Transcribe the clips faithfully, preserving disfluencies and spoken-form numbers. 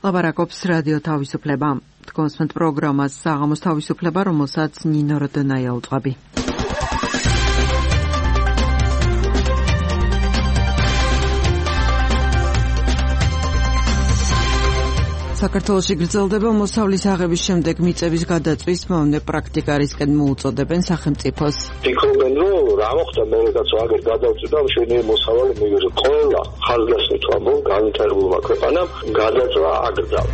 ლაპარაკობს რადიო თავისუფლება. თქვენს პროგრამას საღამოს თავისუფლება, რომელსაც ნინო როდნაია უწყობი. საქართველოში გრძელდება მოსავლის აღების შემდეგ მიწების გადაწვის მომნე პრაქტიკარისკენ მოუწოდებენ სახელმწიფოს. ფიქრობენ, რომ რა მოხდა მერეც აგერ გადავწვიდა მშვენიერი მოსავალი მიგერო ყველა ხალხასნით ამბობ განვითარებულმა ქვეყანამ გადაწვა აკრძალა.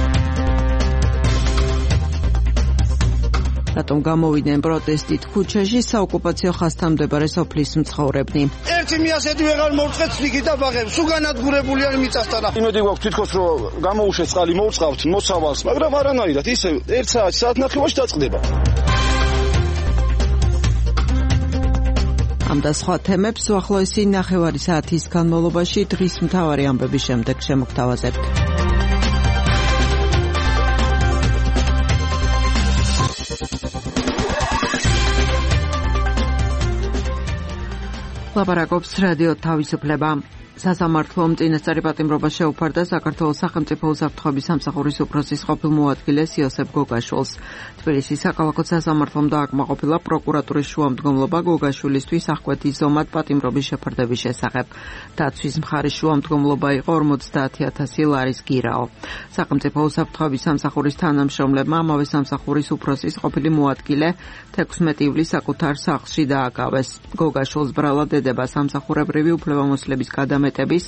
რატომ გამოვიდნენ პროტესტით ქუჩაში საოკუპაციო ხაზთან მდებარე სოფლის მცხოვრებნი? ერთი მიასეთი ვეღარ მოვწყეთ სვიქით და ბაღებს, სულ განადგურებული არის მიწასთან. იმედი გვაქვს თითქოს რომ გამოუშვეს წყალი მოვწყავთ მოსავალს, მაგრამ არანაირად ისე ერთ საათი საათ ნახევარში დაწყდება. ამ და სხვა თემებს უახლოესი ნახევარი საათის განმავლობაში დღის მთავარი ამბების შემდეგ შემოგთავაზებთ. ლაპარაკობს რადიო თავისუფლება. სასამართლომ წინასწარი პატიმრობა შეუფარდა საქართველოს სახელმწიფო უსაფრთხოების სამსახურის უფროსის ყოფილ მოადგილეს იოსებ გოგაშვილს. თბილისის საქალაქო სასამართლომ დააკმაყოფილა პროკურატურის შუამდგომლობა გოგაშვილისთვის აღკვეთის ზომად პატიმრობის შეფარდების შესახებ. დაცვის მხარის შუამდგომლობა იყო ორმოცდაათი ათასი ლარის გირაო. სახელმწიფო უსაფრთხოების სამსახურის თანამშრომლებმა ამავე სამსახურის უფროსის ყოფილი მოადგილე თექვსმეტი ივლისს საკუთარ სახლში დააკავეს. გოგაშვილს ბრალად ედება სამსახურებრივი უფლებამოსილების გადამეტების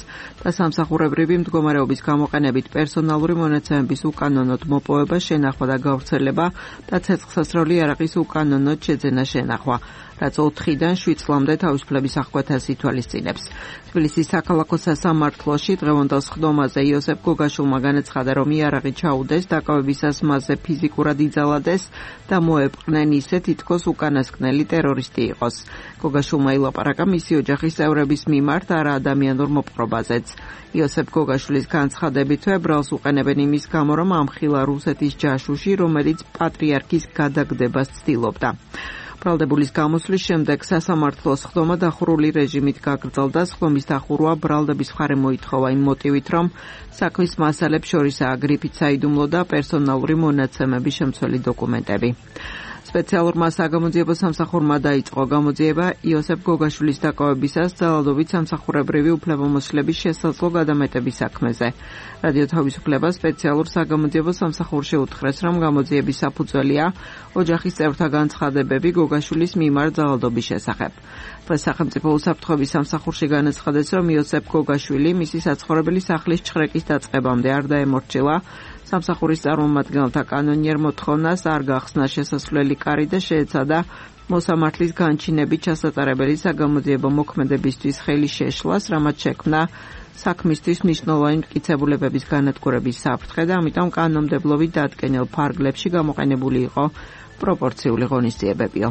და სამსახურებრივი მდგომარეობის გამოყენებით პერსონალური მონაცემების უკანონოდ მოპოვება, შენახვა და გავრცელება და ცეცხლსასროლი იარაღის უკანონოდ შეძენა შენახვა, რაც ოთხიდან შვიდ წლამდე თავისუფლების აღკვეთას ითვალისწინებს. თბილისის საქალაქო სასამართლოში დღევანდელ სხდომაზე იოსებ გოგაშვილმა განაცხადა, რომ იარაღი ჩაუდეს, დაკავებისას მასზე ფიზიკურად იძალადეს და მოეპყნენ ისე, თითქოს უკანასკნელი ტერორისტი იყოს. გოგაშვილმა ილაპარაკა მისი ოჯახის წევრების მიმართ, არა ადამიანურ მოპყრობაზეც. იოსებ გოგაშვილის განცხადებითვე ბრალს უყენებენ იმის გამო, რომ ამხილა რუსეთის ჯაშუში, რომელიც პატრიარქის გადაგდებას ცდილობდა. ბრალდებულის გამოსვლის შემდეგ სასამართლოს სხდომა დახურული რეჟიმით გაგრძელდა. სხდომის დახურვა ბრალდების მხარე მოითხოვა იმ მოტივით, რომ საქმის მასალებს შორისაა გრიფით საიდუმლო და პერსონალური მონაცემების შემცველი დოკუმენტები. სპეციალურმა საგამოძიებო სამსახურმა დაიწყო გამოძიება იოსებ გოგაშვილის დაკავებისას ძალადობით სამსახურებრივი უფლებამოსილების შესაძლო გადამეტების საქმეზე. რადიო თავისუფლება სპეციალურ საგამოძიებო სამსახურში უთხრეს, რომ გამოძიების საფუძველია ოჯახის წევრთა განცხადებები გოგაშვილის მიმართ ძალადობის შესახებ. დღეს სახელმწიფო უსაფრთხოების სამსახურში განაცხადეს, რომ იოსებ გოგაშვილი მისი საცხოვრებელი სახლის ჩხრეკის დაწყებამდე არ დაემორჩილა სამსახურის წარმომადგენელთა კანონიერ მოთხოვნას, არ გახსნა შესასვლელი კარი და შეეცადა მოსამართლის განჩინებით ჩასატარებელი საგამოძიებო მოქმედებისთვის ხელი შეშლას, რამაც შექმნა საქმისთვის მნიშვნელოვანი მტკიცებულებების განადგურების საფრთხე და ამიტომ კანონმდებლობით დადგენილ ფარგლებში გამოყენებული იყო პროპორციული ღონისძიებებიო.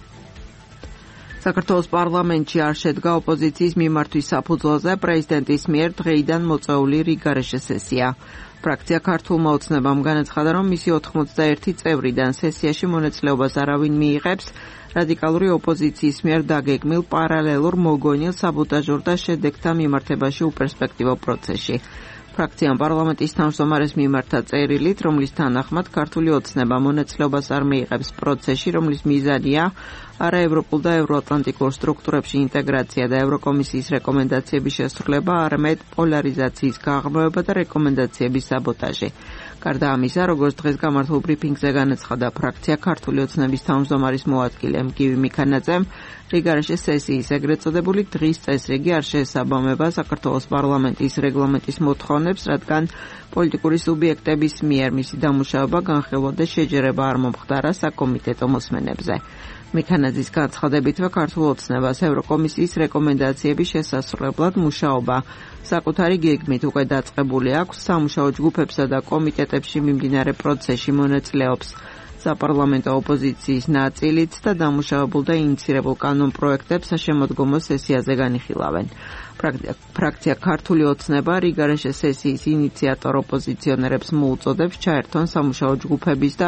საქართველოს პარლამენტში არ შედგა ოპოზიციის მიმართვის საფუძველზე პრეზიდენტის მიერ დღეიდან მოწვეული რიგარეშე სესია. ფრაქცია ქართულმა ოცნებამ განაცხადა, რომ მისი ოთხმოცდაერთი წევრიდან სესიაში მონაწილეობას არავინ მიიღებს რადიკალური ოპოზიციის მიერ დაგეგმილ პარალელურ მოგონილ საბოტაჟურ და შედეგთა მიმართებაში უპერსპექტივო პროცესში. ფრაქციამ პარლამენტის თავმჯდომარეს მიმართა წერილით, რომლის თანახმად ქართული ოცნება მონაწილეობას არ მიიღებს პროცესში, რომლის მიზანია არაევროპულ და ევროატლანტიკურ სტრუქტურებში ინტეგრაცია და ევროკომისიის რეკომენდაციების შესრულება, არამედ პოლარიზაციის გაღრმავება და რეკომენდაციების საბოტაჟი. გარდა ამისა, როგორც დღეს გამართულ ბრიფინგზე განაცხადა ფრაქცია ქართული ოცნების თავმჯდომარის მოადგილე მგივი მიქანაძემ, რიგარეშე სესიის ეგრეთ წოდებული დღის წესრიგი არ შეესაბამება საქართველოს პარლამენტის რეგლამენტის მოთხოვნებს, რადგან პოლიტიკური სუბიექტების მიერ მისი დამუშავება განხილვა და შეჯერება არ მომხდარა საკომიტეტო მოსმენებზე. მიქანაძის განცხადებითვე ქართულ ოცნებას ევროკომისიის რეკომენდაციების შესასრულებლად მუშაობა საკუთარი გეგმით უკვე დაწყებული აქვს. სამუშაო ჯგუფებსა და კომიტეტებში მიმდინარე პროცესში მონაწილეობს საპარლამენტო ოპოზიციის ნაწილიც და დამუშავებულ და ინიცირებულ კანონ პროექტებს შემოდგომო სესიაზე განიხილავენ. ფრაქცია ქართული ოცნება რიგარეშე სესიის ინიციატორ ოპოზიციონერებს მოუწოდებს ჩაერთონ სამუშაო ჯგუფების და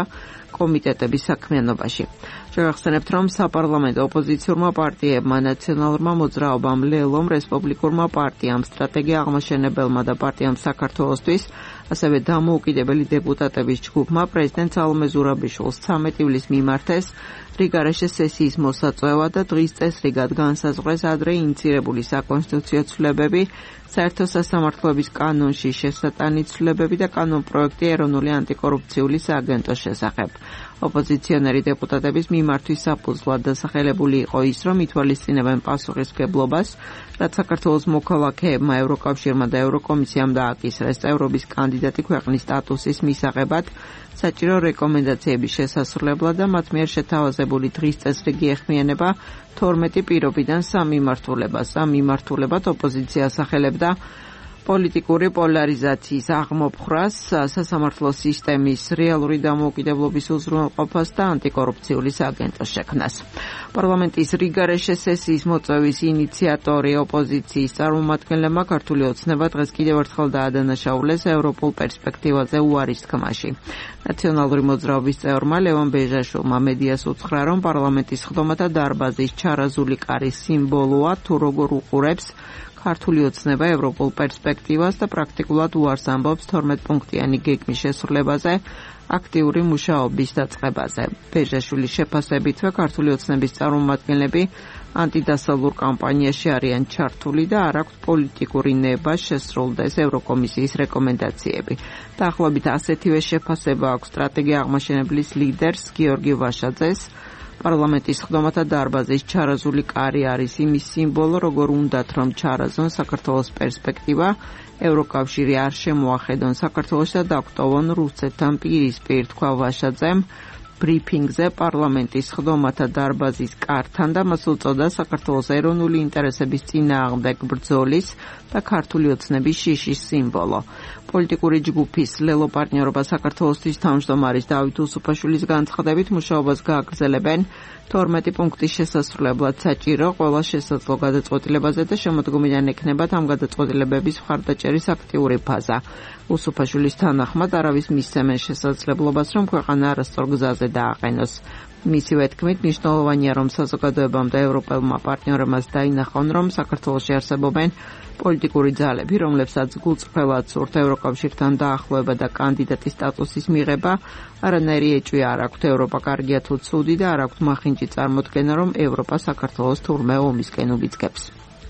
კომიტეტების საქმიანობაში. შევახსენებთ, რომ საპარლამენტო ოპოზიციურმა პარტიებმა, ნაციონალურმა მოძრაობამ, ლელომ, რესპუბლიკურმა პარტიამ, სტრატეგია აღმაშენებელმა და პარტიამ საქართველოსთვის, ასევე დამოუკიდებელი დეპუტატების ჯგუფმა პრეზიდენტ სალომე ზურაბიშვილს ცამეტი ივლისს მიმართეს რიგარეშე სესიის მოსაწვევა და დღის წესრიგად განსაზღვრეს ადრე ინიცირებული საკონსტიტუციო ცვლილებები, საერთო სასამართლოების კანონში შესატანი ცვლილებები და კანონპროექტი ეროვნული ანტიკორუფციული სააგენტოს შესახებ. ოპოზიციონერი დეპუტატების მიმართვის საფუძვლად დასახელებული იყო ის, რომ ითვალისწინებენ პასუხისმგებლობას, რაც საქართველოს მოქალაქეებმა, ევროკავშირმა და ევროკომისიამ დააკისრეს წევრობის კანდიდატი ქვეყნის სტატუსის მისაღებად, საჭირო რეკომენდაციების შესასრულებლად და მათ მიერ შეთავაზებული დღის წესრიგი ეხმიანება თორმეტი პირობიდან სამ მიმართულებას. ამ მიმართულებად ოპოზიცია ასახელებდა პოლიტიკური პოლარიზაციის აღმოფხრას, სასამართლო სისტემის რეალური დამოუკიდებლობის უზრუნველყოფას და ანტიკორუფციული სააგენტოს შექმნას. პარლამენტის რიგარეშე სესიის მოწვევის ინიციატორი ოპოზიციის წარმომადგენლებმა ქართული ოცნება დღეს კიდევ ერთხელ დაადანაშაულეს ევროპულ პერსპექტივაზე უარის თქმაში. ნაციონალური მოძრაობის წევრმა ლევან ბეჟაშვილმა მედიას უთხრა, რომ პარლამენტის სხდომათა დარბაზის ჩარაზული კარი სიმბოლოა, თუ როგორ უყურებს ქართული ოცნება ევროპულ პერსპექტივას და პრაქტიკულად უარს ამბობს თორმეტ პუნქტიანი გეგმის შესრულებაზე, აქტიური მუშაობის დაწყებაზე. ბეჟაშვილის შეფასებითვე ქართული ოცნების წარმომადგენლები ანტიდასავლურ კამპანიაში არიან ჩართული და არ აქვთ პოლიტიკური ნება შესრულდეს ევროკომისიის რეკომენდაციები. დაახლოებით ასეთივე შეფასება აქვს სტრატეგია აღმაშენებლის ლიდერს გიორგი ვაშაძეს. პარლამენტის სხდომათა დარბაზის ჩარაზული კარი არის იმის სიმბოლო, როგორ უნდათ რომ ჩარაზონ საქართველოს პერსპექტივა, ევროკავშირი არ შემოახედონ საქართველოს და დაგვტოვონ რუსეთთან პირისპირ, თქვა ვაშაძემ ბრიფინგზე პარლამენტის სხდომათა დარბაზის კართან და მას უწოდა საქართველოს ეროვნული ინტერესების წინააღმდეგ ბრძოლის და ქართული ოცნების შიშის სიმბოლო. პოლიტიკური ჯგუფის ლელო პარტნიორობა საქართველოსთვის თავმჯდომარის დავით უსუფაშვილის განცხადებით მუშაობას გააგრძელებენ თორმეტი პუნქტის შესასრულებლად საჭირო ყველა შესაძლო გადაწყვეტილებაზე და შემოდგომიდან ექნებათ ამ გადაწყვეტილებების მხარდაჭერის აქტიური ფაზა. უსუფაშვილის თანახმად არავის მისცემენ შესაძლებლობას, რომ ქვეყანა არასწორ გზაზე დააყენოს. მისივე თქმით, მნიშვნელოვანია, რომ საზოგადოებამ და ევროპელმა პარტნიორებმაც დაინახონ, რომ საქართველოში არსებობენ პოლიტიკური ძალები, რომლებსაც გულწრფელად სურთ ევროკავშირთან დაახლოება და კანდიდატის სტატუსის მიღება, არანაირი ეჭვი არ აქვთ ევროპა კარგია თუ ცუდი და არ აქვთ მახინჯი წარმოდგენა, რომ ევროპა საქართველოს თურმე ომისკენ უბიძგებს.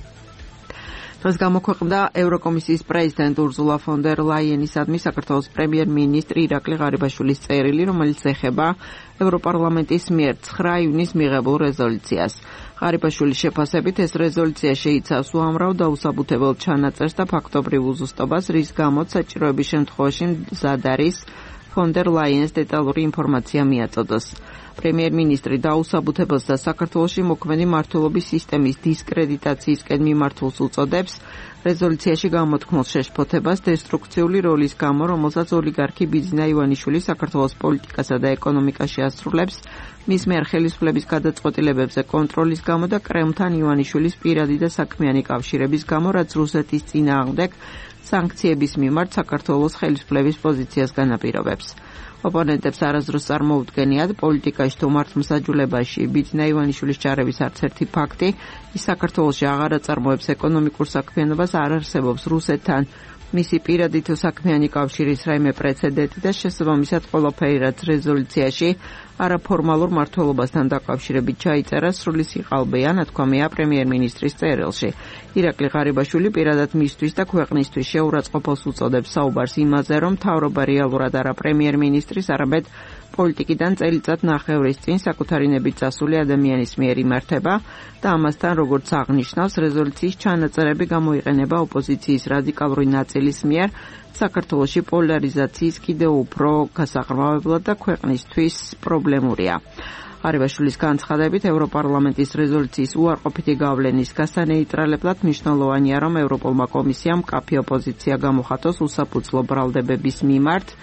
დღეს გამოქვეყნდა ევროკომისიის პრეზიდენტ ურზულა ფონ დერ ლაიენისადმი საქართველოს პრემიერ-მინისტრი ირაკლი ღარიბაშვილის წერილი, რომელიც ეხება ევროპარლამენტის მიერ ცხრა ივნისს მიღებულ რეზოლუციას. ღარიბაშვილის შეფასებით ეს რეზოლუცია შეიცავს უამრავ დაუსაბუთებელ ჩანაწერს და ფაქტობრივ უზუსტობას, რის გამოც საჭიროების შემთხვევაში მზად არის ფონ დერ ლაიენს დეტალური ინფორმაცია მიაწოდოს. პრემიერ-მინისტრი დაუსაბუთებელს და საქართველოში მოქმედი მმართველობის სისტემის დისკრედიტაციისკენ მიმართულს უწოდებს რეზოლუციაში გამოთქმულ შეშფოთებას დესტრუქციული როლის გამო, რომელსაც ოლიგარქი ბიძინა ივანიშვილი საქართველოს პოლიტიკასა და ეკონომიკაში ასრულებს, მის მიერ ხელისუფლების გადაწყვეტილებებზე კონტროლის გამო და კრემლთან ივანიშვილის პირადი და საქმიანი კავშირების გამო, რაც რუსეთის წინააღმდეგ სანქციების მიმართ საქართველოს ხელისუფლების პოზიციას განაპირობებს. ოპონენტებს არასდროს წარმოუდგენიათ პოლიტიკაში თუ მართლმსაჯულებაში ბიძინა ივანიშვილის ჩარევის არც ერთი ფაქტი, ის საქართველოში აღარ აწარმოებს ეკონომიკურ საქმიანობას, არ არსებობს რუსეთთან მისი პირადი თუ საქმიანი კავშირის რაიმე პრეცედენტი და შესაბამისად ყველაფერი, რაც რეზოლუციაში არაფორმალურ მმართველობასთან დაკავშირებით ჩაიწერა, სრული სიყალბეა, ნათქვამია პრემიერ-მინისტრის წერილში. ირაკლი ღარიბაშვილი პირადად მისთვის და ქვეყნისთვის შეურაცხყოფოს უწოდებს საუბარს იმაზე, რომ მთავრობა რეალურად არა პრემიერ-მინისტრის, არამედ პოლიტიკიდან წელიწად ნახევრის წინ საკუთარი ნებით წასული ადამიანის მიერ იმართება და ამასთან, როგორც აღნიშნავს, რეზოლუციის ჩანაწერები გამოიყენება ოპოზიციის რადიკალური ნაწილის მიერ საქართველოში პოლარიზაციის კიდევ უფრო გასაღრმავებლად და ქვეყნისთვის პრობლემურია. ღარიბაშვილის განცხადებით, ევროპარლამენტის რეზოლუციის უარყოფითი გავლენის გასანეიტრალებლად მნიშვნელოვანია, რომ ევროპულმა კომისიამ მკაფიო პოზიცია გამოხატოს უსაფუძვლო ბრალდებების მიმართ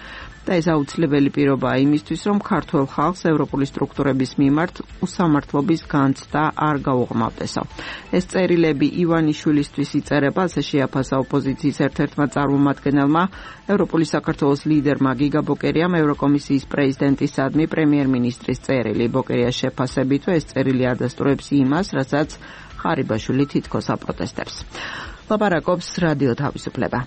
და ეს აუცილებელი პირობაა იმისთვის, რომ ქართულ ხალხს ევროპული სტრუქტურების მიმართ უსამართლობის განცდა არ გაუღმავდესო. ეს წერილები ივანიშვილისთვის იწერება, ასე შეაფასა ოპოზიციის ერთ-ერთმა წარმომადგენელმა, ევროპული საქართველოს ლიდერმა გიგა ბოკერიამ ევროკომისიის პრეზიდენტისადმი პრემიერ-მინისტრის წერილი. ბოკერიას შეფასებით, ეს წერილი ადასტურებს იმას, რასაც ხარიბაშვილი თითქოს აპროტესტებს. ლაპარაკობს რადიო თავისუფლება.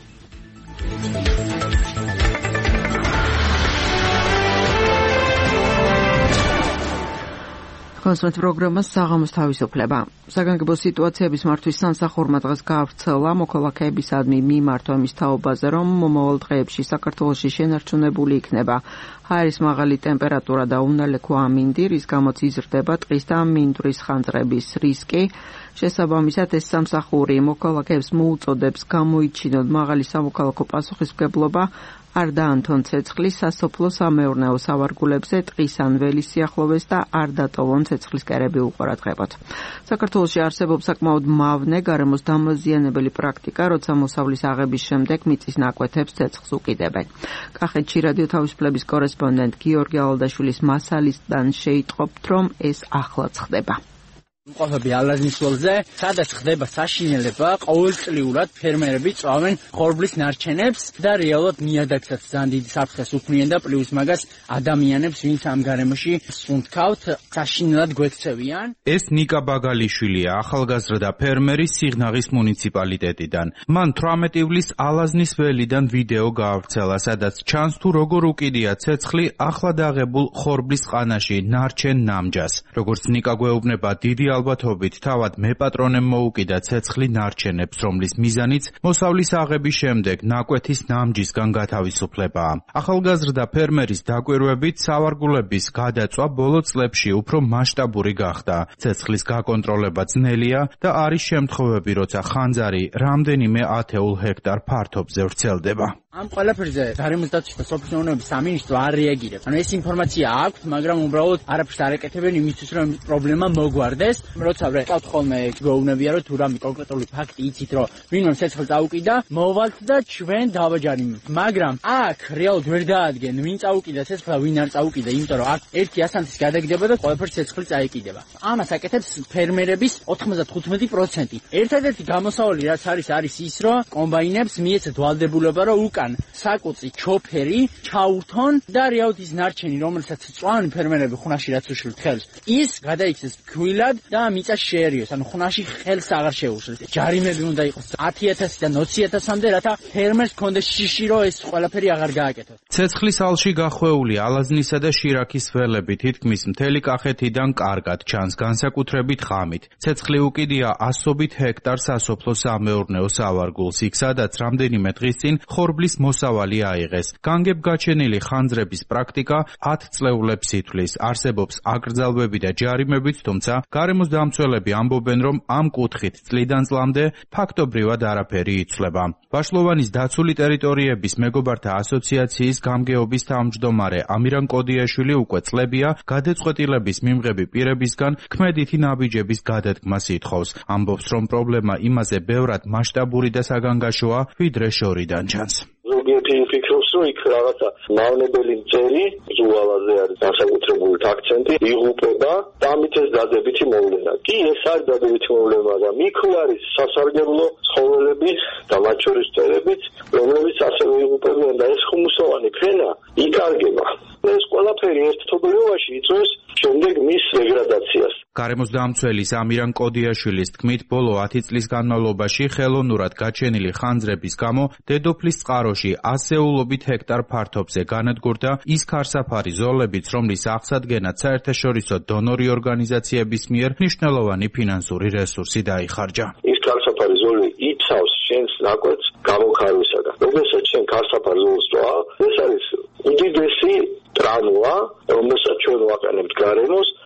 კონსულტ პროგრამას საღამოს თავისუფლება. საგანგებო სიტუაციების მართვის სამსახურმა დღეს გაავრცელა მოქალაქეებისადმი მიმართვა მის თაობაზე, რომ მომავალ დღეებში საქართველოში შენარჩუნებული იქნება ჰაერის მაღალი ტემპერატურა და უნალექო ამინდი, რის გამოც იზრდება ტყის და მინდვრის ხანძრების რისკი. შესაბამისად, ეს სამსახური მოქალაქეებს მოუწოდებს გამოიჩინონ მაღალი სამოქალაქო პასუხისმგებლობა არ დაანთონ ცეცხლის სასოფლო სამეურნეო სავარგულებზე ტყის ან ველის სიახლოვეს და არ დატოვონ ცეცხლის კერები უყურადღებოთ. საქართველოში არსებობს საკმაოდ მავნე გარემოს დამაზიანებელი პრაქტიკა, როცა მოსავლის აღების შემდეგ მიწის ნაკვეთებს ცეცხლს უკიდებენ. კახეთში რადიო თავისუფლების კორესპონდენტ გიორგი ალადაშვილის მასალისგან შეიტყობთ, რომ ეს ახლაც ხდება. მყოფები ალაზნის ველზე, სადაც ხდება საშინელება, ყოველწლიურად ფერმერები წვავენ ხორბლის ნარჩენებს და რეალურად ნიადაგსაც ძალიან დიდი საფრთხეს უქმნიან და პლუს მაგას ადამიანებს, ვინც ამ გარემოში სუნთქავთ, საშინელად გვექცევიან. ეს ნიკა ბაგალიშვილია, ახალგაზრდა ფერმერი სიღნაღის მუნიციპალიტეტიდან. მან თვრამეტი ივლის ალაზნის ველიდან ვიდეო გაავრცელა, სადაც ჩანს თუ როგორ უკიდია ცეცხლი ახლად აღებულ ხორბლის ყანაში ნარჩენ ნამჯას. როგორც ნიკა გვეუბნება, დიდი ალბათობით თავად მეპატრონემ მოუკიდა ცეცხლი ნარჩენებს, რომლის მიზანიც მოსავლის აღების შემდეგ ნაკვეთის ნამჯისგან გათავისუფლებაა. ახალგაზრდა ფერმერის დაკვირვებით სავარგულების გადაწვა ბოლო წლებში უფრო მასშტაბური გახდა. ცეცხლის გაკონტროლება ძნელია და არის შემთხვევები, როცა ხანძარი რამდენიმე ათეულ ჰექტარ ფართობზე ვრცელდება. ამ ყველაფერზე გარემოს დაცვის და სოფლის მეურნეობის სამინისტრო არ რეაგირებს. ანუ ეს ინფორმაცია აქვს, მაგრამ უბრალოდ არაფერს არ ეკეთებენ იმისთვის, რომ პრობლემა მოგვარდეს. როცა ვყავთ ხოლმე გვეუბნებიან, რომ თუ რამე კონკრეტული ფაქტი იცით, რომ ვინმე ცეცხლს წაუკიდა, მოვალთ და ჩვენ დავაჯარიმებთ. მაგრამ აქ რეალურად ვერ დაადგენ, ვინ წაუკიდა ცეცხლს და ვინ არ წაუკიდა, იმიტომ რომ აქ ერთი ასანთის გადაგდება და ყველაფერი ცეცხლი წაიკიდება. ამას აკეთებს ფერმერების ოთხმოცდახუთი პროცენტი. ერთადერთი გამოსავალი რაც არის, არის ის, რომ კომბაინებს მიეცათ ვალდებულება, რომ უკან საკუწი ჩოფერი ჩაურთონ და რეალურად ის ნარჩენი, რომელსაც წვავენ ფერმერები ხუნაში რაც უშლით ხელს, ის გადაიქცეს ქვილად და მიწაში შეერიოს, ანუ ხუნაში ხელს აღარ შეუშლით. ჯარიმები უნდა იყოს ათი ათასიდან ოცი ათასამდე, რათა ფერმერს კონდეს შიში, რომ ეს ყველაფერი აღარ გააკეთოს. ცეცხლის ალში გახვეული ალაზნისა და შირაქის ველები თითქმის მთელი კახეთიდან კარგად ჩანს, განსაკუთრებით ღამით. ცეცხლი უკიდია ასობით ჰექტარ სასოფლო სამეურნეო სავარგულს, იქ სადაც რამდენიმე დღის წინ ხორბლის მოსავალი აიღეს. განგებ გაჩენილი ხანძრების პრაქტიკა ათ წლეულებს ითვლის. არსებობს აკრძალვები და ჯარიმებიც, თუმცა გარემოს დამცველები ამბობენ, რომ ამ კუთხით წლიდან წლამდე ფაქტობრივად არაფერი იცვლება. ვაშლოვანის დაცული ტერიტორიების მეგობართა ასოციაციის გამგეობის თავმჯდომარე ამირან კოდიაშვილი უკვე წლებია გადაწყვეტილების მიმღები პირებისგან ქმედითი ნაბიჯების გადადგმას ითხოვს. ამბობს, რომ პრობლემა იმაზე ბევრად მასშტაბური და საგანგაშოა, ვიდრე შორიდან ჩანს. ზოგიერთი ფიქრობს, რომ იქ რაღაცა მავნებელი მწერი ზუალაზე არის განსაკუთრებული აქცენტი იღუპება და ამით ეს დადებითი მოვლენა. კი, ეს არის დადებითი მოვლენა, მაგრამ იქ არის სასარგებლო ცხოველები და მათ შორის მწერებიც, რომლებიც ასევე იღუპებიან და ეს ხუმუსოვანი ფენა იკარგება. ეს ყველაფერი ერთობლიობაში იწვევს შემდეგ მის დეგრადაციას. გარემოს დამცველის ამირან კოდიაშვილის თქმით, ბოლო ათი წლის განმავლობაში ხელოვნურად გაჩენილი ხანძრების გამო დედოფლის წყაროში ასეულობით ჰექტარ ფართობზე განადგურდა ის ქარსაფარი ზოლებიც, რომლის აღსადგენად საერთაშორისო დონორი ორგანიზაციების მიერ მნიშვნელოვანი ფინანსური რესურსი დაიხარჯა. ის ქარსაფარი ზოლი იცავს შენს ნაკვეთს გამოქარვისაგან. როდესაც შენ ქარსაფარი ზოლს წვა, ეს არის უდიდესი ტრანოა, რომელსაც ჩვენ ვაყენებთ გარემოს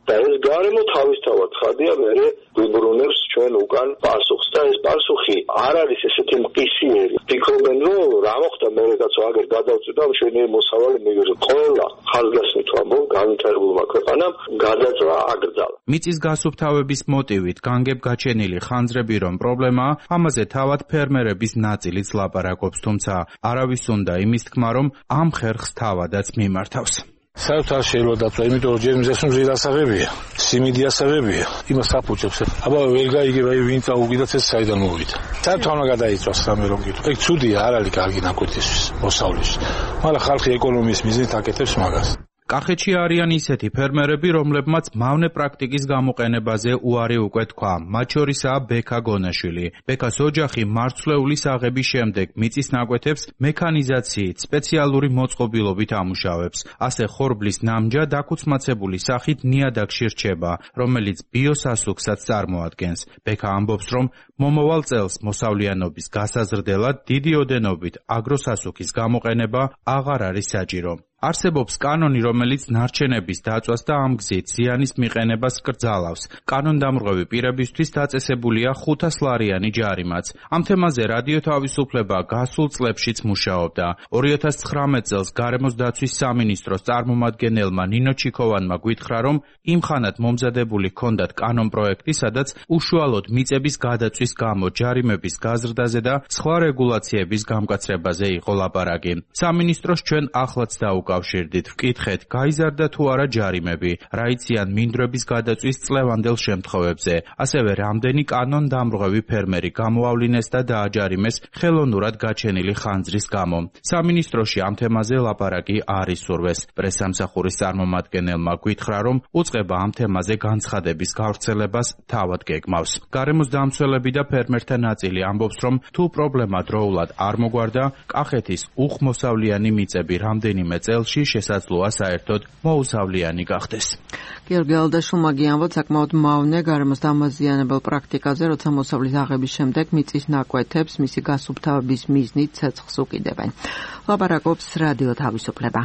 და ეს გარემო თავისთავად ხადია მე გვიბრუნებს ჩვენ უკან პასუხს და ეს პასუხი არ არის ესეთი მყისიერი. ფიქრობენ რომ რა მოხდა მე როდესაც აგერ გადავწვიდა მშვენიერი მოსავალი მიგერო ყველა ხაზგასმით ვამბობ განვითარებულმა ქვეყანამ გადაწვა აკრძალა. მიწის გასუფთავების მოტივით განგებ გაჩენილი ხანძრები რომ პრობლემაა, ამაზე თავად ფერმერების ნაწილიც ლაპარაკობს, თუმცა არავის უნდა იმის თქმა რომ ამ ხერხს თავადაც მიმართავს. საერთოდ არ შეიძლება დაწვა, იმიტომ რომ ჯერ მიზეს მზիր ასაღებია, სიმინდი ასაღებია, იმას აფუჭებს. აბა ვერ გაიგება ვინ წაუგიდა ეს საიდან მოვიდა. საერთოდ არ გადაიწვას რამე რომ გითხრა. ეგ ცუდია, არ არის კარგი ნაკვეთისთვის, მოსავლისთვის. მაგრამ ხალხი ეკონომიის მიზნით აკეთებს მაგას. კახეთში არიან ისეთი ფერმერები, რომლებმაც მავნე პრაქტიკის გამოყენებაზე უარი უკვე თქვა. მათ შორისაა ბექა გონაშვილი. ბექას ოჯახი მარცვლეულის აღების შემდეგ მიწის ნაკვეთებს მექანიზაციით, სპეციალური მოწყობილობით ამუშავებს. ასე ხორბლის ნამჯა დაქუცმაცებული სახით ნიადაგში რჩება, რომელიც ბიოსასუქსაც წარმოადგენს. ბექა ამბობს, რომ მომავალ წელს მოსავლიანობის გასაზრდელად დიდი ოდენობით აგროსასუქის გამოყენება აღარ არის საჭირო. არსებობს კანონი, რომელიც ნარჩენების დაწვას და ამ გზით ზიანის მიყენებას კრძალავს. კანონდამრღვევი პირებისთვის დაწესებულია ხუთას ლარიანი ჯარიმაც. ამ თემაზე რადიო თავისუფლება გასულ წლებშიც მუშაობდა. ორი ათას ცხრამეტ წელს გარემოს დაცვის სამინისტროს წარმომადგენელმა ნინო ჩიქოვანმა გვითხრა, რომ იმ ხანად მომზადებული ჰქონდათ კანონპროექტი, სადაც უშუალოდ მიწების გადაწვის გამო ჯარიმების გაზრდაზე და სხვა რეგულაციების გამკაცრებაზე იყო ლაპარაკი. სამინისტროს ჩვენ ახლაც დაუკავ კავშირდით ვკითხეთ, გაიზარდა თუ არა ჯარიმები, რა იციან მინდვრების გადაწვის წლევანდელ შემთხვევებზე. ასევე რამდენი კანონდამრღვევი ფერმერი გამოავლინეს და დააჯარიმეს ხელოვნურად გაჩენილი ხანძრის გამო. სამინისტროში ამ თემაზე ლაპარაკი არ ისურვეს. პრესსამსახურის წარმომადგენელმა გვითხრა, რომ უწყება ამ თემაზე განცხადების გავრცელებას თავად გეგმავს. გარემოს დამცველები და ფერმერთა ნაწილი ამბობს, რომ თუ პრობლემა დროულად არ მოგვარდა, კახეთის უხმოსავლიანი მიწები რამდენიმე წელს შესაძლოა საერთოდ მოუსავლიანი გახდეს. გიორგი ალდაშუმაგი ამბობს საკმაოდ მავნე გარემოს დამაზიანებელ პრაქტიკაზე, როცა მოსავლის აღების შემდეგ მიწის ნაკვეთებს მისი გასუფთავების მიზნით ცეცხლს უკიდებენ. ლაპარაკობს რადიო თავისუფლება.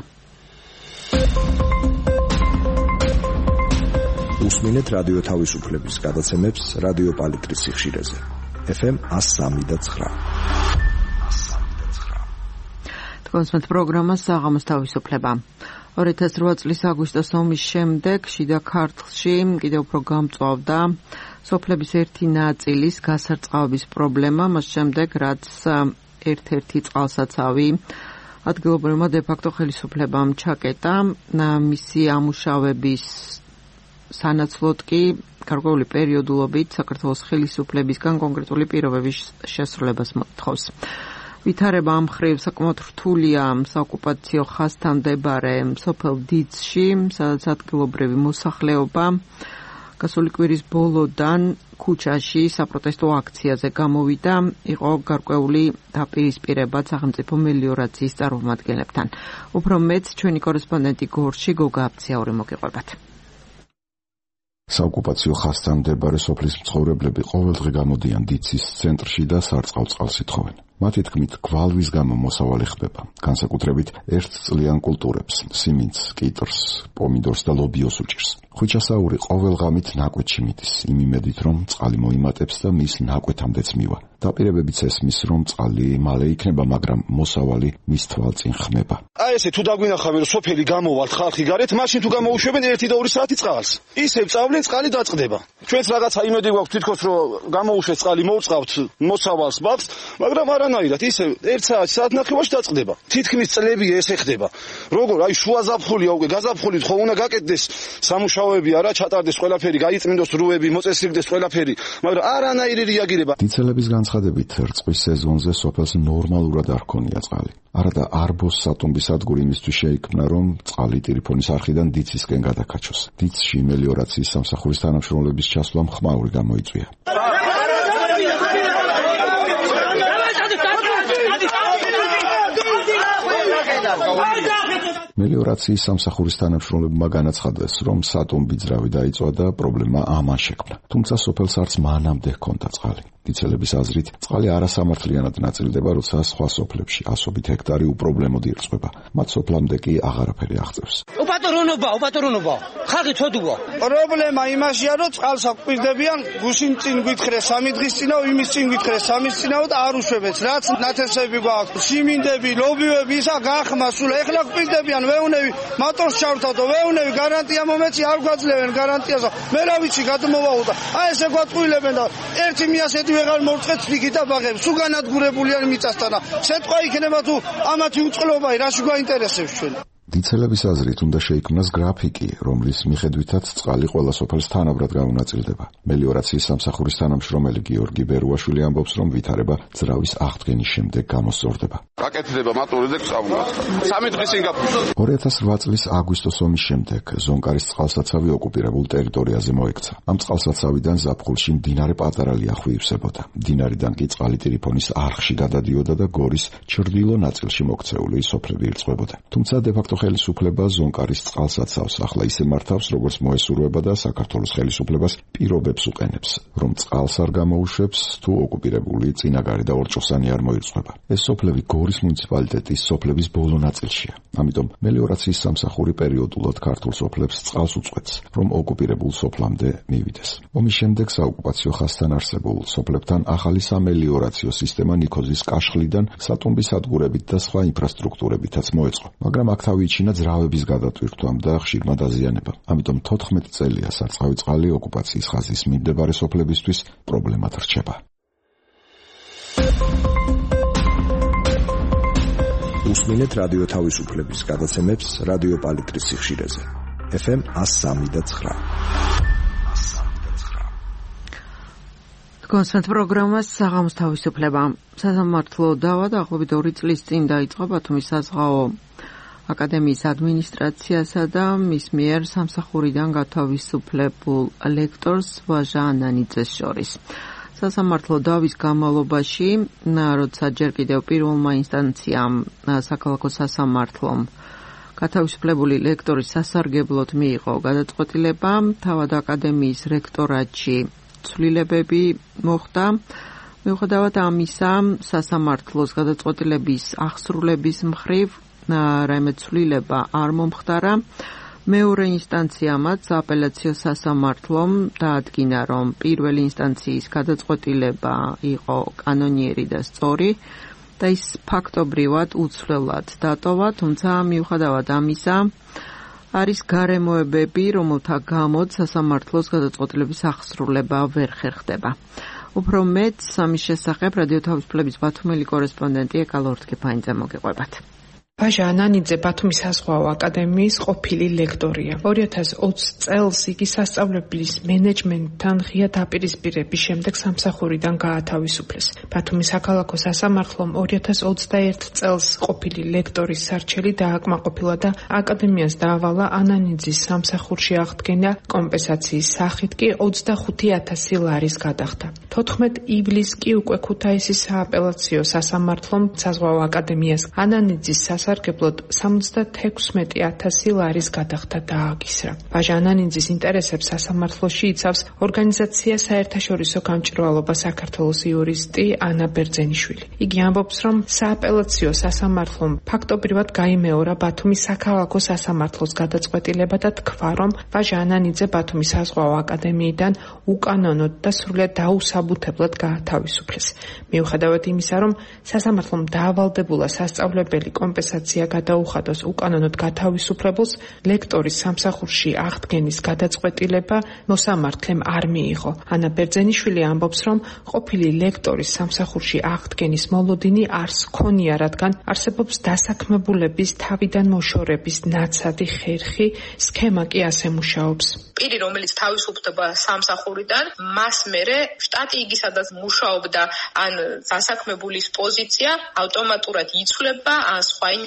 უსმინეთ რადიო თავისუფლების გადაცემებს რადიო პალიტრის სიხშირეზე. ეფ ემ one oh three point nine. კონსმეთ პროგრამა საღამოს თავისუფლება. ორი ათას რვა წლის აგვისტოს ომის შემდეგ შიდა ქართლში კიდევ უფრო გამწვავდა სოფლების ერთი ნაწილის გასარწყავების პრობლემა, მას შემდეგ რაც ერთ-ერთი წყალსაცავი ადგილობრივმა დე-ფაქტო ხელისუფლებამ ჩაკეტა. მისი ამუშავების სანაცვლოდ კი გარკვეული პერიოდულობით საქართველოს ხელისუფლებისგან კონკრეტული პირობების შესრულებას მოითხოვს. ვითარება ამ მხრივ საკმაოდ რთულია საოკუპაციო ხაზთან მდებარე სოფელ დიცში, სადაც ადგილობრივი მოსახლეობა გასული კვირის ბოლოდან ქუჩაში საპროტესტო აქციაზე გამოვიდა, იყო გარკვეული დაპირისპირება სახელმწიფო მელიორაციის წარმომადგენლებთან. უფრო მეც ჩვენი კორესპონდენტი გორში გოგა აფციაური მოგიყვებათ. საოკუპაციო ხაზთან მდებარე სოფლის მცხოვრებლები ყოველდღე გამოდიან დიცის ცენტრში და სარწყავ წყალს ითხოვენ. მათი თქმით, გვალვის გამო მოსავალი ხდება, განსაკუთრებით ერთწლიან კულტურებს, სიმინდს, კიტრს, პომიდორს და ლობიოს უჭირს. ხვიჩასაური ყოველ ღამით ნაკვეთში მიდის, იმ იმედით, რომ წყალი მოიმატებს და მის ნაკვეთამდეც მივა. დაპირებებიც ესმის, რომ წყალი მალე იქნება, მაგრამ მოსავალი მის თვალწინ ხმება. აი ესე თუ დაგვინახავენ, რომ სოფელი გამოვალთ ხალხი გარეთ, მაშინ თუ გამოუშვებენ ერთი და ორი საათი წყალს. ისევ წავლენ, წყალი დაწყდება. ჩვენც რაღაცა იმედი გვაქვს თვითქოს, რომ გამოუშვეს წყალი, მოვწყავთ მოსავალს ბაღს, მაგრამ არანაირად ისევ ერთ საათი, საათნახევარში დაწყდება. თითქმის წლებია ესე ხდება. როგორ აი შუა ზაფხულია უკვე, გაზაფხულით ხო უნდა გაკეთდეს სამუშაოები, არა ჩატარდეს ყველაფერი, გაიწმინდოს რუები, მოწესრიგდეს ყველაფერი, მაგრამ არანაირი რეაგირება. დიცელების განცხადებით, რწყვის სეზონზე სოფელს ნორმალურად არ ქონია წყალი. არადა არბოს სატუმბის სადგური იმისთვის შეიქმნა, რომ წყალი ტელეფონის არხიდან დიცისკენ გადაკაჩოს. დიცში მელიორაციის სამსახურის თანამშრომლების ჩასვლამ ხმაური გამოიწვია. მელიორაციის სამსახურის თანამშრომლებმა განაცხადეს, რომ სატუმბი ძრავი დაიწვა და პრობლემა ამან შექმნა. თუმცა სოფელს არც მანამდე ჰქონდა წყალი. დიცელების აზრით, წყალი არასამართლიანად ნაწილდება, როცა სხვა სოფლებში ასობით ჰექტარი უპრობლემოდ ირწყვება. მათ სოფლამდე კი აღარაფერი აღწევს. უპატრონობა, უპატრონობა. ხალხი თოდუა. პრობლემა იმაშია, რომ წყალს აკვირდებიან, გუშინ წინ გითხრეს სამი დღის წინაო, იმის წინ გითხრეს სამის წინაო და არ უშვებეთ. რაც ნათესები გვაქვს, სიმინდები, ლობიები, ისა გახმა სულ ეხლა გვირდებიან, ვეუნები, მატორს ჩავრთადო, ვეუნები, გარანტია მომეცი, არ გვაძლევენ გარანტიაზე. მე რა ვიცი, გადმოვაუდა. აი ესე გვატყუილებენ და ერთი მიასეთი ვეღარ მოვწყეთ ფიქითა ბაღებს, უგანადგურებულიან მიწასთან. სიტყვა იქნება თუ ამათი უწყლობა, რაში გვაინტერესებს ჩვენ. დიცელების აზრით უნდა შეიქმნას გრაფიკი, რომლის მიხედვითაც წყალი ყველა სოფელს თანაბრად გაუნაწილდება. მელიორაციის სამსახურის თანამშრომელი გიორგი ბერუაშვილი ამბობს, რომ ვითარება ძრავის აღდგენის შემდეგ გამოსწორდება. გაკეთდება მატური და გწავლა. სამი დღის წინ გაფუძნდა. ორი ათას რვა წლის აგვისტოს ომის შემდეგ ზონკარის წყალსაცავი ოკუპირებულ ტერიტორიაზე მოექცა. ამ წყალსაცავიდან ზაფხულში მდინარე პატარა ლიახვი ივსებოდა. მდინარიდან კი წყალი ტირიფონის არხში გადადიოდა და გორის ჩრდილო ნაწილში მოქცეული სოფლები ირწყვებოდა. თუმცა დე-ფაქტო ხელისუფლება ზონკარის წყალსაცავს ახლა ისე მართავს, როგორც მოესურვება და საქართველოს ხელისუფლებას პირობებს უყენებს, რომ წყალს არ გამოუშვებს, თუ ოკუპირებული წინაგარი და ორჭოსანი არ მოირწყვება. ეს სოფლები გორის მუნიციპალიტეტის სოფლების ბოლო ნაწილშია. ამიტომ მელიორაციის სამსახური პერიოდულად ქართულ სოფლებს წყალს უწყვეტს, რომ ოკუპირებულ სოფლამდე მივიდეს. ომის შემდეგ საოკუპაციო ხაზთან არსებულ სოფლებთან ახალი სამელიორაციო სისტემა ნიქოზის კაშხლიდან სატუმბის სადგურებით და სხვა ინფრასტრუქტურებითაც მოეწყო, მაგრამ აქ თავი იჩინა ძრავების გადატვირთვამ და ხშირმა დაზიანებამ. ამიტომ თოთხმეტი წელია სარწყავი წყალი ოკუპაციის ხაზის მიმდებარე სოფლებისთვის პრობლემად რჩება. უსმინეთ რადიო თავისუფლების გადაცემებს რადიო პალიტრის სიხშირეზე. ეფ ემ one oh three და nine. კონსტანტ პროგრამას საღამოს თავისუფლება. სასამართლო დავა დაახლოებით ორი წლის წინ დაიწყო ბათუმის საზღვაო აკადემიის ადმინისტრაციასა და მის მიერ სამსახურიდან გათავისუფლებულ ლექტორს ვაჟა ანანიძეს შორის. სასამართლო დავის განმავლობაში, როცა ჯერ კიდევ პირველმა ინსტანციამ საქალაქო სასამართლომ გათავისუფლებული ლექტორის სასარგებლოდ მიიღო გადაწყვეტილება, თავად აკადემიის რექტორატში ცვლილებები მოხდა. მიუხედავად ამისა, სასამართლოს გადაწყვეტილების აღსრულების მხრივ რაიმე ცვლილება არ მომხდარა. მეორე ინსტანციამაც აპელაციო სასამართლომ დაადგინა, რომ პირველი ინსტანციის გადაწყვეტილება იყო კანონიერი და სწორი და ის ფაქტობრივად უცვლელად დატოვა, თუმცა მიუხედავად ამისა არის გარემოებები, რომელთა გამოც სასამართლოს გადაწყვეტილების აღსრულება ვერ ხერხდება. უფრო მეტ ამის შესახებ რადიო თავისუფლების ბათუმელი კორესპონდენტი ეკალორთქიფანიძე მოგიყვებათ. ვაჟა ანანიძე ბათუმის საზღვაო აკადემიის ყოფილი ლექტორია. ორი ათას ოცი წელს იგი სასწავლებლის მენეჯმენტთან ღია დაპირისპირების შემდეგ სამსახურიდან გაათავისუფლეს. ბათუმის საქალაქო სასამართლომ ორი ათას ოცდაერთი წელს ყოფილი ლექტორის სარჩელი დააკმაყოფილა და აკადემიას დაავალა ანანიძის სამსახურში აღდგენა, კომპენსაციის სახით კი ოცდახუთი ათასი ლარის გადახდა. თოთხმეტი ივლისს კი უკვე ქუთაისის სააპელაციო სასამართლომ საზღვაო აკადემიას ანანიძის სასარგებლოდ სამოცდათექვსმეტი ათასი ლარის გადახდა დააკისრა. ვაჟა ანანიძის ინტერესებს სასამართლოში იცავს ორგანიზაცია საერთაშორისო გამჭვირვალობა საქართველოს იურისტი ანა ბერძენიშვილი. იგი ამბობს, რომ სააპელაციო სასამართლომ ფაქტობრივად გაიმეორა ბათუმის საქალაქო სასამართლოს გადაწყვეტილება და თქვა, რომ ვაჟა ანანიძე ბათუმის საზღვაო აკადემიიდან უკანონოდ და სრულად დაუსაბუთებლად გაათავისუფლეს. მიუხედავად იმისა, რომ სასამართლომ დაავალდებულა სასწავლებელი კომპენსაცია გადაუხადოს უკანონოდ გათავისუფლებულს, ლექტორის სამსახურში აღდგენის გადაწყვეტილება მოსამართლემ არ მიიღო. ანა ბერძენიშვილი ამბობს, რომ ყოფილი ლექტორის სამსახურში აღდგენის მოლოდინი არს ქონია, რადგან არსებობს დასაქმებულების თავიდან მოშორების ნაცადი ხერხი, სქემა კი ასე მუშაობს. პირი, რომელიც თავისუფლდება სამსახურიდან, მას მერე შტატი იგი სადაც მუშაობდა, ან დასაქმებულის პოზიცია ავტომატურად იცვლება, ან სხვა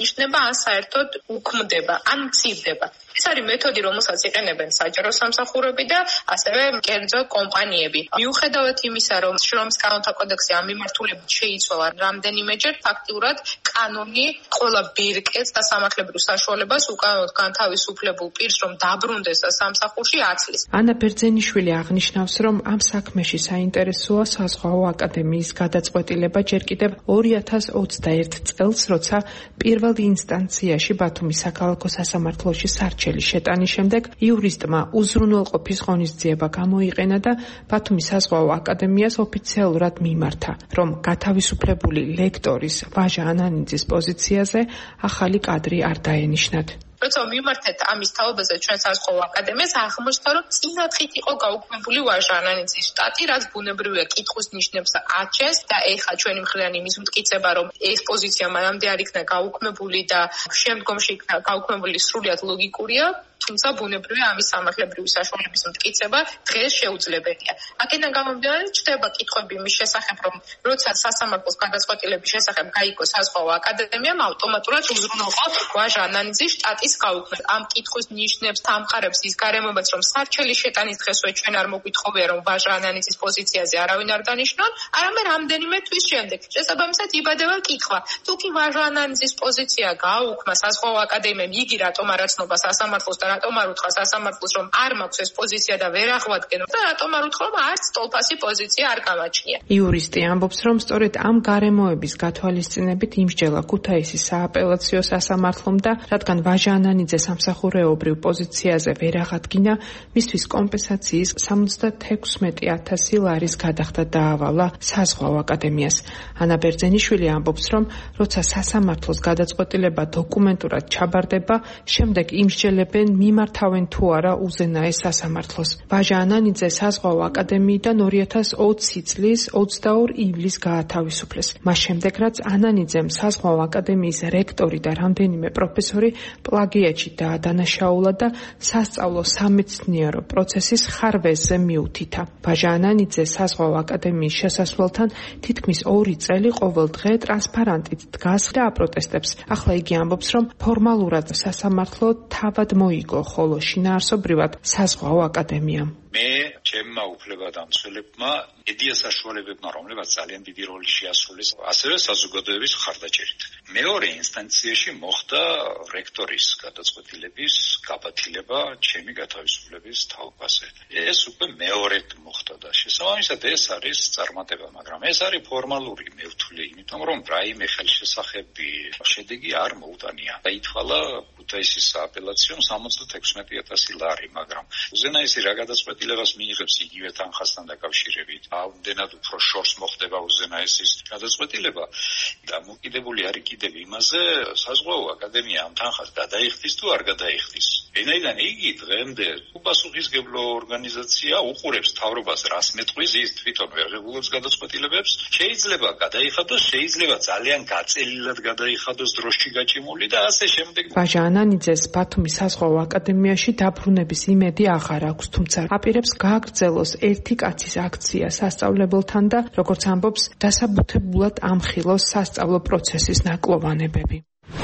აღნიშნება, ან საერთოდ უქმდება, ან მცირდება. ეს არის მეთოდი, რომელსაც იყენებენ საჯარო სამსახურები და ასევე კერძო კომპანიები. მიუხედავად იმისა, რომ შრომის კანონთა კოდექსი ამ მიმართულებით შეიცვალა რამდენიმეჯერ, ფაქტიურად კანონი ყველა ბირკეთს და სამართლებრივ საშუალებას უკანონოდ განთავისუფლებულ პირს, რომ დაბრუნდეს სამსახურში აცლის. ანა ბერძენიშვილი აღნიშნავს, რომ ამ საქმეში საინტერესოა საზღვაო აკადემიის გადაწყვეტილება ჯერ კიდევ ორი ათას ოცდაერთი წელს, როცა პირველ ინსტანციაში ბათუმის საქალაქო სასამართლოში სარჩელი შეტანის შემდეგ იურისტმა უზრუნველყოფის ღონისძიება გამოიყენა და ბათუმის საზღვაო აკადემიას ოფიციალურად მიმართა, რომ გათავისუფლებული ლექტორის ვაჟა ანანიძის პოზიციაზე ახალი კადრი არ დაენიშნათ. როცა მიმართეთ ამის თაობაზე ჩვენ საზღვაო აკადემიას, აღმოჩნდა, რომ წინათით იყო გაუქმებული ვაჟა ანანიძის შტატი, რაც ბუნებრივია კითხვის ნიშნებს აჩენს და ეხლა ჩვენი მხრიდან იმის მტკიცება, რომ ეს პოზიცია მანამდე არ იქნა გაუქმებული და შემდგომში იქნა გაუქმებული, სრულიად ლოგიკურია. თუმცა ბუნებრივია ამის სამართლებრივი საშუალების მტკიცება დღეს შეუძლებელია. აქედან გამომდინარე ჩდება კითხვები იმის შესახებ, რომ როცა სასამართლოს გადაწყვეტილების შესახებ გაიგო საზღვაო აკადემიამ, ავტომატურად უზრუნველყო ვაჟა ანანიძის შტატის გაუქმება. ამ კითხვის ნიშნებს დამყარებს ის გარემოებაც, რომ სარჩელი შეტანის დღესვე ჩვენ არ მოგვითხოვია, რომ ვაჟა ანანიძის პოზიციაზე არავინ არ დანიშნონ, არამედ რამდენიმე თვის შემდეგ. შესაბამისად იბადება კითხვა, თუ კი ვაჟა ანანიძის პოზიცია გააუქმა საზღვაო აკადემიამ, იგი რატომ არ აცნობა სასამართლოს და რატომ არ უთხრა სასამართლოს, რომ არ მაქვს ეს პოზიცია და ვერ აღვადგენო და რატომ არ უთხრა, რომ არც ტოლფასი პოზიცია არ გამაჩნია. იურისტი ამბობს, რომ სწორედ ამ გარემოების გათვალისწინებით იმსჯელა ქუთაისის სააპელაციო სასამართლომ და რადგან ვაჟა ანანიძე სამსახურეობრივ პოზიციაზე ვერ აღადგინა, მისთვის კომპენსაციის სამოცდაექვსმეტი ათასი ლარის გადახდა დაავალა საზღვაო აკადემიას. ანა ბერძენიშვილი ამბობს, რომ როცა სასამართლოს გადაწყვეტილება დოკუმენტურად ჩაბარდება, შემდეგ იმსჯელებენ მიმართავენ თუ არა უზენაეს სასამართლოს. ვაჟა ანანიძე საზღვაო აკადემიიდან ორი ათას ოცი წლის ოცდაორი ივლისს გაათავისუფლეს. მას შემდეგ, რაც ანანიძემ საზღვაო აკადემიის რექტორი და რამდენიმე პროფესორი პლაგიატში დაადანაშაულა და სასწავლო სამეცნიერო პროცესის ხარვეზზე მიუთითა. ვაჟა ანანიძე საზღვაო აკადემიის შესასვლელთან თითქმის ორი წელი ყოველ დღე ტრანსპარანტით დგას და აპროტესტებს. ახლა იგი ამბობს, რომ ფორმალურად სასამართლო თავად მოიგო, ხოლო შინაარსობრივად საზღვაო აკადემიამ. მე ჩემმა უფლებადამცველებმა ედია საშუალებებმა, რომლებაც ძალიან დიდი როლი შეასრულეს, ასევე საზოგადოების მხარდაჭერით. მეორე ინსტანციაში მოხდა რექტორის გადაწყვეტილების გაბათილება ჩემი გათავისუფლების თაობაზე. ეს უკვე მეორედ მოხდა და შესაბამისად ეს არის წარმატება, მაგრამ ეს არის ფორმალური მევთვლი, იმიტომ რომ რაიმე ხელშესახები შედეგი არ მოუტანია. დაითვალა ქუთაისის სააპელაციომ სამოცდაექვსმეტი ათასი ლარი, მაგრამ უზენაესი რა გადაწყვეტილებას მიიღებს იგივე თანხასთან დაკავშირებით. ამდენად უფრო შორს მოხდება უზენაესის გადაწყვეტილება და მოკიდებული არის კიდევ იმაზე, საზღვაო აკადემია ამ თანხას გადაიხდის თუ არ გადაიხდის. ვინაიდან იგი დღემდე უპასუხისმგებლო ორგანიზაცია უყურებს მთავრობას რას მეტყვის, ის თვითონ ვერ რეგულებს გადაწყვეტილებებს, შეიძლება გადაიხადოს, შეიძლება ძალიან გაწელილად გადაიხადოს დროში გაჭიმული და ასე შემდეგ. ვაჟა ანანიძეს ბათუმის საზღვაო აკადემიაში დაბრუნების იმედი აღარ აქვს, თუმცა აპირებს გააგრძელოს ერთი კაცის აქცია სასწავლებელთან და როგორც ამბობს, დასაბუთებულად ამხილოს სასწავლო პროცესის ნაკლოვანებები.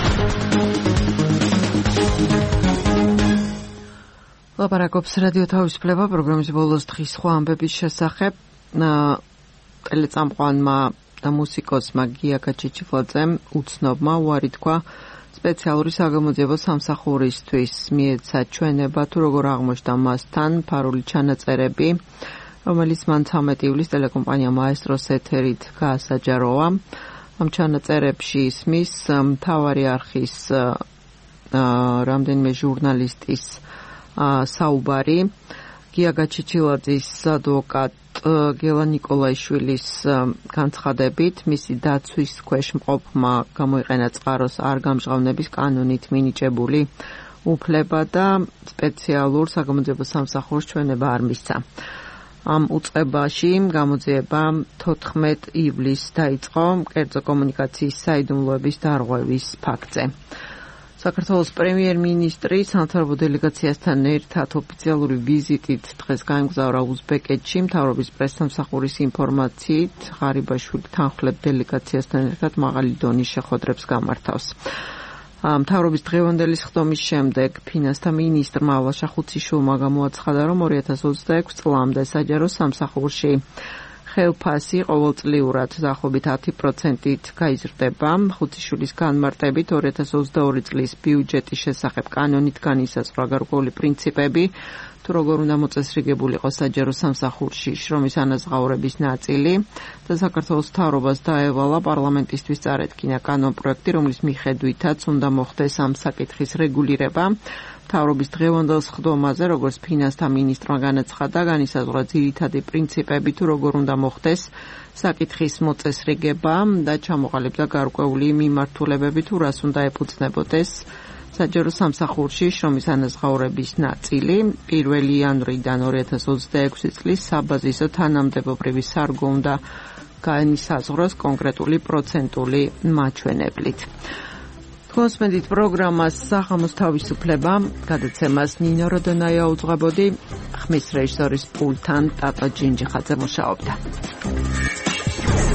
ლაპარაკობს რადიო თავისუფლება პროგრამის ბოლოს დღის სხვა ამბების შესახებ. ტელეწამყვანმა და მუსიკოსმა გია გაჩეჩილაძემ უცნობმა უარი თქვა სპეციალური საგამოძიებო სამსახურისთვის. მიეცა ჩვენება თუ როგორ აღმოჩნდა მასთან ფარული ჩანაწერები, რომელიც მან ცამეტი ივლისს ტელეკომპანია მაესტროს ეთერით გაასაჯაროა. ამ ჩანაწერებში ისმის მთავარი არხის რამდენიმე ჟურნალისტის საუბარი. გია გაჩეჩილაძის ადვოკატ გელა ნიკოლაიშვილის განცხადებით, მისი დაცვის ქვეშ მყოფმა გამოიყენა წყაროს არ გამჟღავნების კანონით მინიჭებული უფლება და სპეციალურ საგამოძიებო სამსახურს ჩვენება არ მისცა. ამ უწყებაში გამოძიება თოთხმეტ ივლისს დაიწყო კერძო კომუნიკაციის საიდუმლოების დარღვევის ფაქტზე. საქართველოს პრემიერ-მინისტრი სამთავრობო დელეგაციასთან ერთად ოფიციალური ვიზიტით დღეს გაემგზავრა უზბეკეთში. მთავრობის პრესსამსახურის ინფორმაციით, ღარიბაშვილი თანხმდელებ დელეგაციასთან ერთად მაღალი დონის შეხვედრებს გამართავს. მთავრობის დღევანდელი სხდომის შემდეგ ფინანსთა მინისტრმა ალაშა ხუციშვილმა გამოაცხადა, რომ ორი ათას ოცდაექვსი წლამდე საჯარო სამსახურში ხელფასი ყოველწლიურად დაახლოებით ათი პროცენტით გაიზრდება. ხუციშვილის განმარტებით ორი ათას ოცდაორი წლის ბიუჯეტის შესახებ კანონით განისაზღვრა გარკვეული პრინციპები, თუ როგორ უნდა მოწესრიგებულიყო საჯარო სამსახურში შრომის ანაზღაურების ნაწილი და საქართველოს მთავრობას დაევალა პარლამენტისთვის წარედგინა კანონპროექტი, რომლის მიხედვითაც უნდა მოხდეს ამ საკითხის რეგულირება. მთავრობის დღევანდელ სხდომაზე, როგორც ფინანსთა მინისტრმა განაცხადა, განისაზღვრა ძირითადი პრინციპები, თუ როგორ უნდა მოხდეს საკითხის მოწესრიგება და ჩამოყალიბდა გარკვეული მიმართულებები, თუ რას უნდა ეფუძნებოდეს საჯარო სამსახურში შრომის ანაზღაურების ნაწილი. პირველი იანვრიდან ორი ათას ოცდაექვსი წლის საბაზისო თანამდებობრივი სარგო უნდა განისაზღვროს კონკრეტული პროცენტული მაჩვენებლით. Kosmedit programmas საღამოს თავისუფლება გადაცემას ნინო როდონაია უძღვებოდი, ხმის რეჟისორის პულტთან ტატო ჯინჯიხაძე მუშაობდა.